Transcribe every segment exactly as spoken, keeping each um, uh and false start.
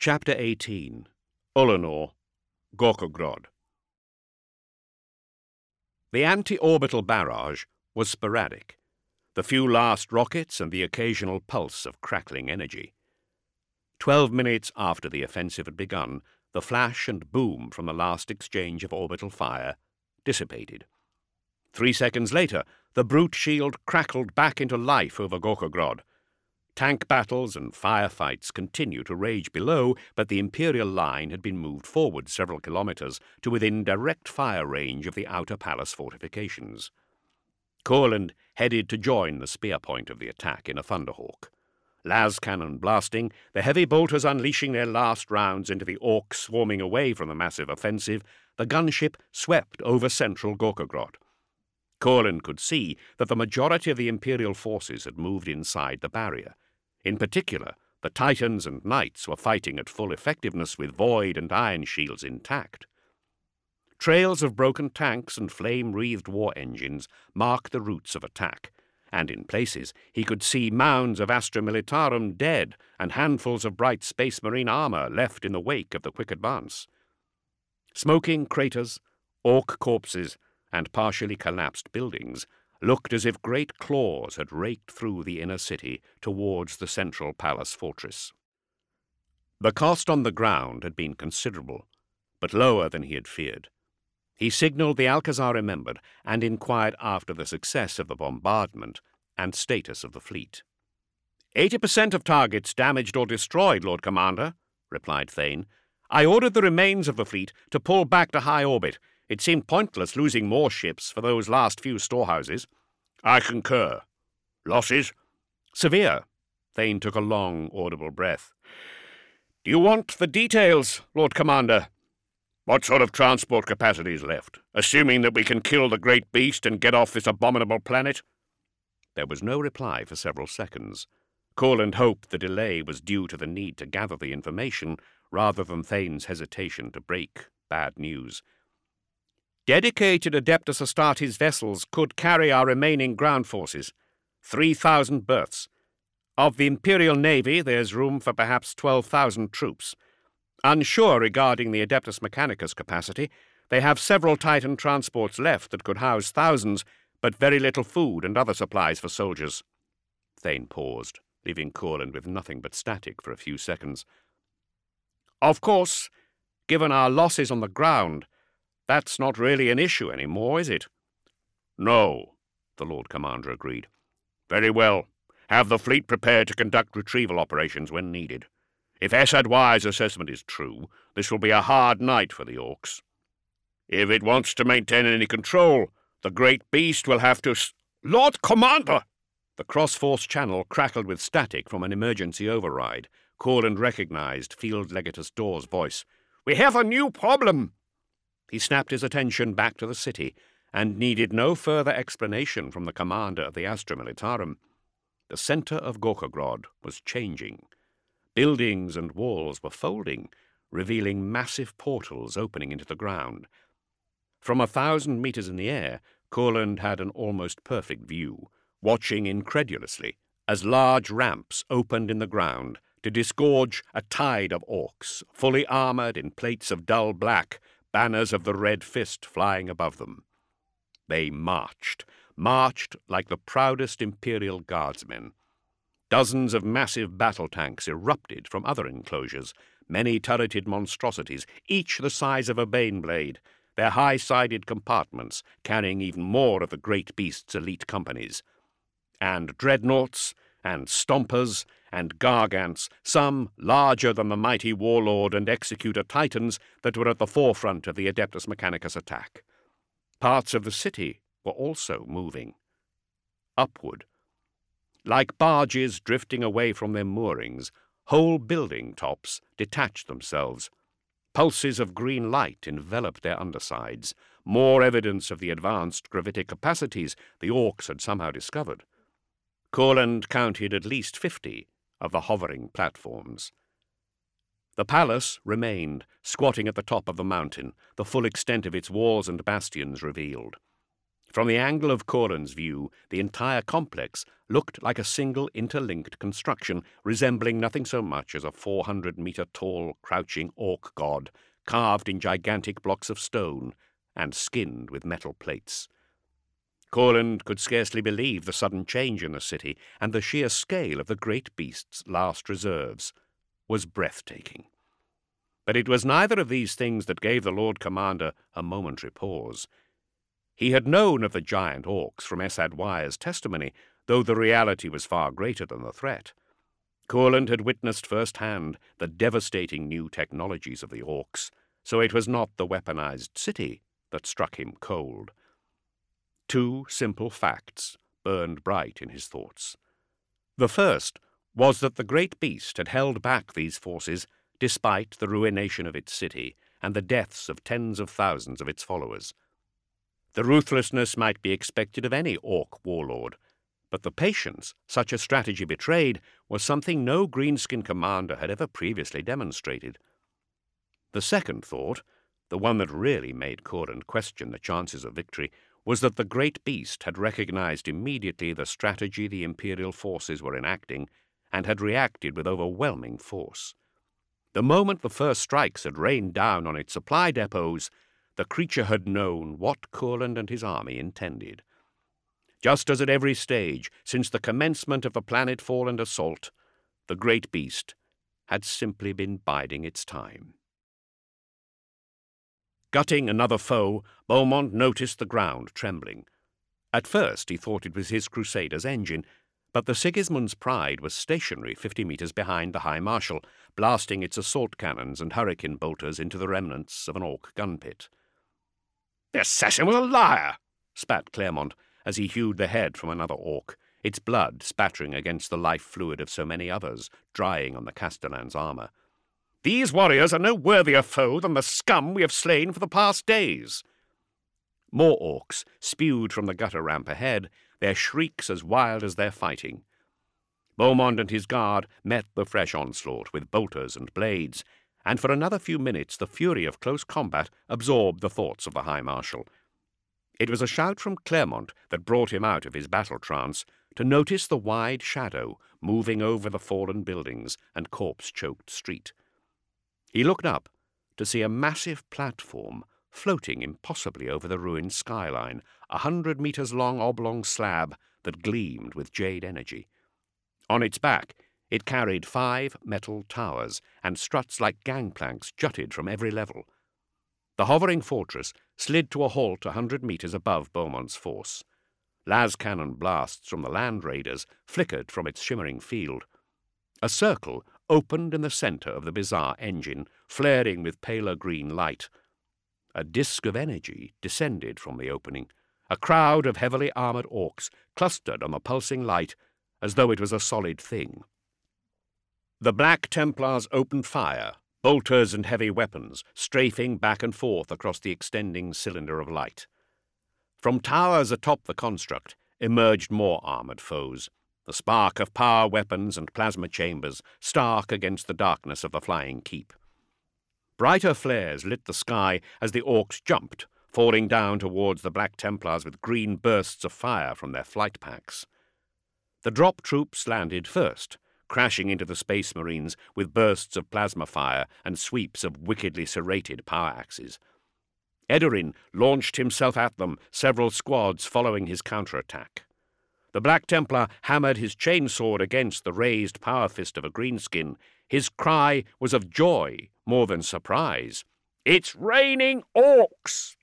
Chapter eighteen. Ullanor, Gorkogrod. The anti-orbital barrage was sporadic, the few last rockets and the occasional pulse of crackling energy. Twelve minutes after the offensive had begun, the flash and boom from the last exchange of orbital fire dissipated. Three seconds later, the brute shield crackled back into life over Gorkogrod. Tank battles and firefights continued to rage below, but the Imperial line had been moved forward several kilometers to within direct fire range of the outer palace fortifications. Courland headed to join the spear point of the attack in a Thunderhawk. Las cannon blasting, the heavy bolters unleashing their last rounds into the orcs swarming away from the massive offensive, the gunship swept over central Gorkogrod. Courland could see that the majority of the Imperial forces had moved inside the barrier. In particular, the Titans and Knights were fighting at full effectiveness with Void and Iron shields intact. Trails of broken tanks and flame-wreathed war engines marked the routes of attack, and in places he could see mounds of Astra Militarum dead and handfuls of bright Space Marine armor left in the wake of the quick advance. Smoking craters, orc corpses, and partially collapsed buildings looked as if great claws had raked through the inner city towards the central palace fortress. The cost on the ground had been considerable, but lower than he had feared. He signalled the Alcazar Remembered and inquired after the success of the bombardment and status of the fleet. Eighty percent of targets damaged or destroyed, Lord Commander, replied Thane. I ordered the remains of the fleet to pull back to high orbit. It seemed pointless losing more ships for those last few storehouses. I concur. Losses? Severe. Thane took a long, audible breath. Do you want the details, Lord Commander? What sort of transport capacity is left, assuming that we can kill the great beast and get off this abominable planet? There was no reply for several seconds. Courland hoped the delay was due to the need to gather the information rather than Thane's hesitation to break bad news. Dedicated Adeptus Astartes vessels could carry our remaining ground forces. Three thousand berths. Of the Imperial Navy, there's room for perhaps twelve thousand troops. Unsure regarding the Adeptus Mechanicus capacity, they have several Titan transports left that could house thousands, but very little food and other supplies for soldiers. Thane paused, leaving Courland with nothing but static for a few seconds. Of course, given our losses on the ground, that's not really an issue anymore, is it? No, the Lord Commander agreed. Very well. Have the fleet prepared to conduct retrieval operations when needed. If Essad Wire's assessment is true, this will be a hard night for the Orcs. If it wants to maintain any control, the great beast will have to... S- Lord Commander! The cross-force channel crackled with static from an emergency override. Courland recognized Field Legatus Dor's voice. We have a new problem! He snapped his attention back to the city and needed no further explanation from the commander of the Astra Militarum. The centre of Gorkogrod was changing. Buildings and walls were folding, revealing massive portals opening into the ground. From a thousand meters in the air, Courland had an almost perfect view, watching incredulously as large ramps opened in the ground to disgorge a tide of orcs, fully armoured in plates of dull black, banners of the Red Fist flying above them. They marched, marched like the proudest Imperial Guardsmen. Dozens of massive battle tanks erupted from other enclosures, many turreted monstrosities, each the size of a Baneblade, their high-sided compartments carrying even more of the great beast's elite companies. And dreadnoughts, and stompers, and gargants, some larger than the mighty Warlord and Executor Titans that were at the forefront of the Adeptus Mechanicus attack. Parts of the city were also moving. Upward. Like barges drifting away from their moorings, whole building tops detached themselves. Pulses of green light enveloped their undersides, more evidence of the advanced gravitic capacities the Orcs had somehow discovered. Courland counted at least fifty of the hovering platforms. The palace remained, squatting at the top of the mountain, the full extent of its walls and bastions revealed. From the angle of Corin's view, the entire complex looked like a single interlinked construction resembling nothing so much as a four hundred metre tall crouching orc god carved in gigantic blocks of stone and skinned with metal plates. Corland could scarcely believe the sudden change in the city, and the sheer scale of the great beast's last reserves was breathtaking. But it was neither of these things that gave the Lord Commander a momentary pause. He had known of the giant orcs from Esad Wyer's testimony, though the reality was far greater than the threat. Corland had witnessed firsthand the devastating new technologies of the orcs, so it was not the weaponized city that struck him cold. Two simple facts burned bright in his thoughts. The first was that the great beast had held back these forces despite the ruination of its city and the deaths of tens of thousands of its followers. The ruthlessness might be expected of any orc warlord, but the patience such a strategy betrayed was something no greenskin commander had ever previously demonstrated. The second thought, the one that really made Corland question the chances of victory, was that the great beast had recognized immediately the strategy the Imperial forces were enacting and had reacted with overwhelming force. The moment the first strikes had rained down on its supply depots, the creature had known what Corland and his army intended. Just as at every stage since the commencement of the planet-fallen assault, the great beast had simply been biding its time. Gutting another foe, Beaumont noticed the ground trembling. At first he thought it was his Crusader's engine, but the Sigismund's Pride was stationary fifty metres behind the High Marshal, blasting its assault cannons and hurricane bolters into the remnants of an orc gun pit. "The assassin was a liar!" spat Claremont as he hewed the head from another orc, its blood spattering against the life fluid of so many others, drying on the Castellan's armour. "These warriors are no worthier foe than the scum we have slain for the past days." More orcs spewed from the gutter ramp ahead, their shrieks as wild as their fighting. Beaumont and his guard met the fresh onslaught with bolters and blades, and for another few minutes the fury of close combat absorbed the thoughts of the High Marshal. It was a shout from Claremont that brought him out of his battle trance to notice the wide shadow moving over the fallen buildings and corpse-choked street. He looked up to see a massive platform floating impossibly over the ruined skyline, a hundred metres long oblong slab that gleamed with jade energy. On its back it carried five metal towers, and struts like gangplanks jutted from every level. The hovering fortress slid to a halt a hundred metres above Beaumont's force. Las cannon blasts from the land raiders flickered from its shimmering field. A circle opened in the centre of the bizarre engine, flaring with paler green light. A disk of energy descended from the opening. A crowd of heavily armoured orcs clustered on the pulsing light as though it was a solid thing. The Black Templars opened fire, bolters and heavy weapons strafing back and forth across the extending cylinder of light. From towers atop the construct emerged more armoured foes, the spark of power weapons and plasma chambers stark against the darkness of the flying keep. Brighter flares lit the sky as the orcs jumped, falling down towards the Black Templars with green bursts of fire from their flight packs. The drop troops landed first, crashing into the Space Marines with bursts of plasma fire and sweeps of wickedly serrated power axes. Edorin launched himself at them, several squads following his counterattack. The Black Templar hammered his chainsword against the raised power fist of a greenskin. His cry was of joy more than surprise. "It's raining orcs!"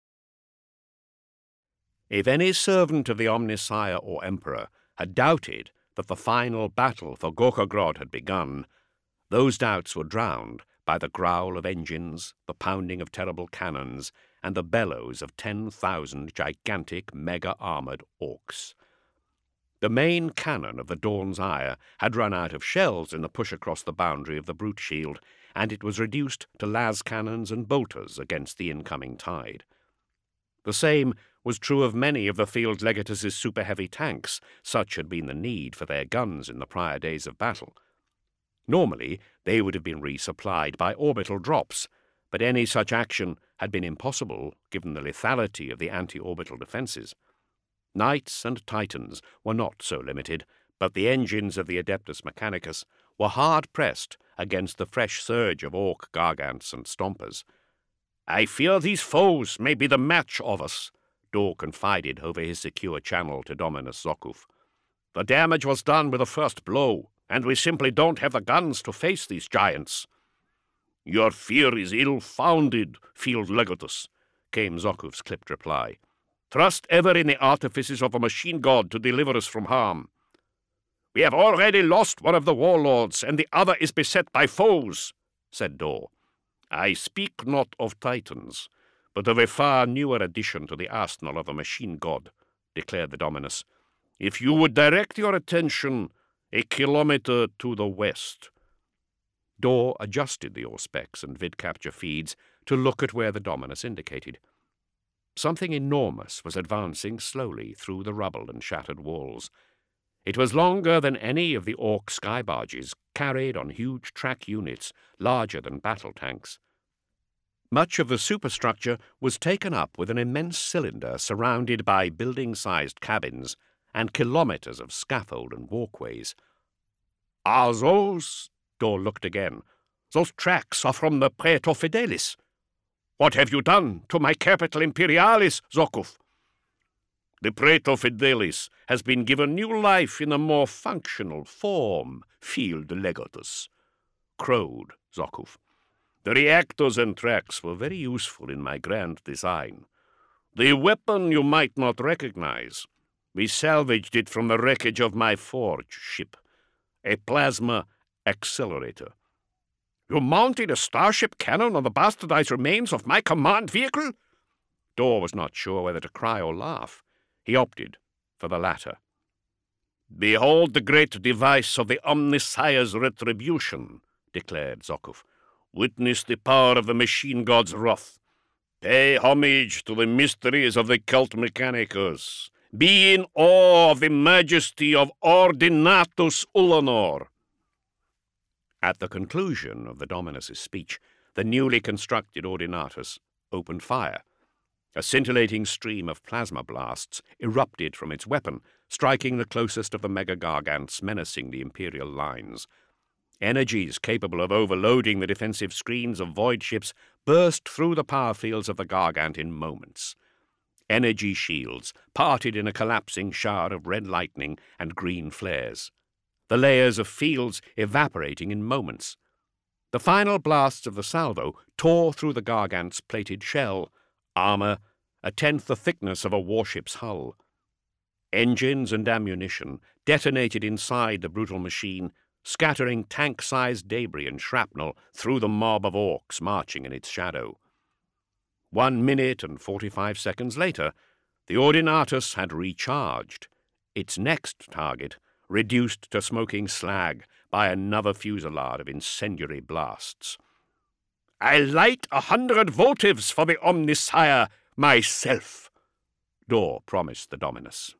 If any servant of the Omnissiah or Emperor had doubted that the final battle for Gorkogrod had begun, those doubts were drowned by the growl of engines, the pounding of terrible cannons, and the bellows of ten thousand gigantic mega-armoured orcs. The main cannon of the Dawn's Ire had run out of shells in the push across the boundary of the brute shield, and it was reduced to las cannons and bolters against the incoming tide. The same was true of many of the Field Legatus's super-heavy tanks, such had been the need for their guns in the prior days of battle. Normally, they would have been resupplied by orbital drops, but any such action had been impossible given the lethality of the anti-orbital defenses. Knights and Titans were not so limited, but the engines of the Adeptus Mechanicus were hard-pressed against the fresh surge of Orc Gargants and Stompers. "I fear these foes may be the match of us," Dor confided over his secure channel to Dominus Zokuf. "The damage was done with the first blow, and we simply don't have the guns to face these giants." "Your fear is ill-founded, Field Legatus," came Zokuf's clipped reply. "Trust ever in the artifices of a machine god to deliver us from harm." "We have already lost one of the warlords, and the other is beset by foes," said Dor. "I speak not of Titans, but of a far newer addition to the arsenal of a machine god," declared the Dominus. "If you would direct your attention a kilometre to the west." Dor adjusted the Auspex and VidCapture feeds to look at where the Dominus indicated. Something enormous was advancing slowly through the rubble and shattered walls. It was longer than any of the Orc sky barges, carried on huge track units larger than battle tanks. Much of the superstructure was taken up with an immense cylinder surrounded by building-sized cabins and kilometres of scaffold and walkways. "Are those—" Dor looked again. "Those tracks are from the Praetor Fidelis. What have you done to my capital Imperialis, Zokuf?" "The Praetor Fidelis has been given new life in a more functional form, Field Legatus," crowed Zokuf. "The reactors and tracks were very useful in my grand design. The weapon you might not recognize. We salvaged it from the wreckage of my forge ship, a plasma accelerator." "You mounted a starship cannon on the bastardized remains of my command vehicle?" Dor was not sure whether to cry or laugh. He opted for the latter. "Behold the great device of the Omnissiah's retribution," declared Zokuf. "Witness the power of the machine god's wrath. Pay homage to the mysteries of the Cult Mechanicus. Be in awe of the majesty of Ordinatus Ulanor." At the conclusion of the Dominus's speech, the newly constructed Ordinatus opened fire. A scintillating stream of plasma blasts erupted from its weapon, striking the closest of the mega-gargants menacing the Imperial lines. Energies capable of overloading the defensive screens of void ships burst through the power fields of the Gargant in moments. Energy shields parted in a collapsing shower of red lightning and green flares, the layers of fields evaporating in moments. The final blasts of the salvo tore through the Gargant's plated shell, armor a tenth the thickness of a warship's hull. Engines and ammunition detonated inside the brutal machine, scattering tank-sized debris and shrapnel through the mob of orcs marching in its shadow. One minute and forty-five seconds later, the Ordinatus had recharged, its next target reduced to smoking slag by another fusillade of incendiary blasts. "I light a hundred votives for the Omnissiah myself," Dor promised the Dominus.